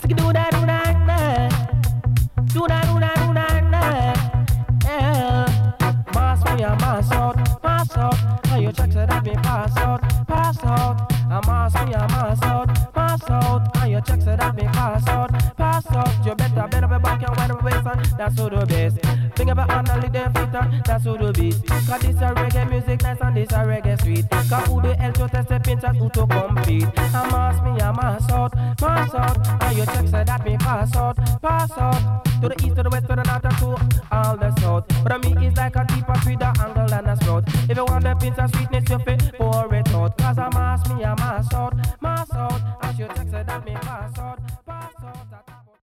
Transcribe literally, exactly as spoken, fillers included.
do that, do that, do that, do that, do that, yeah. Mass me a mass out, mass out. And you check so that me pass out, pass out. And mass me a mass out, mass out. And you check so that me pass out, pass out. You better better be back and wide up waist and that's who the best. Think about handle it them feet and that's who the beat. Cause this a reggae music nice and this a reggae sweet. Cause who the hell to test the pinch and who to compete. And mass me a mass out, mass out. And you check so that me pass out, pass out. To the east, to the west, to the north and to all the south. But me is like a deeper with the angle and a sprout. If you want the pinch and sweetness you fit, pour it out. Cause I mass me a mass out.